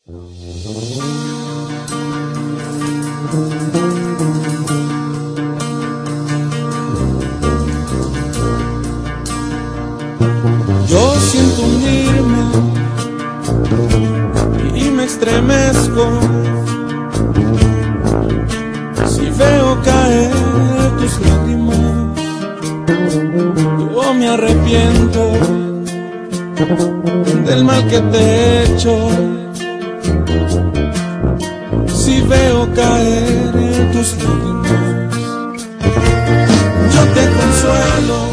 Yo siento hundirme y me estremezco si veo caer tus lágrimas. Yo me arrepiento del mal que te he hecho si veo caer tus lágrimas. Yo te consuelo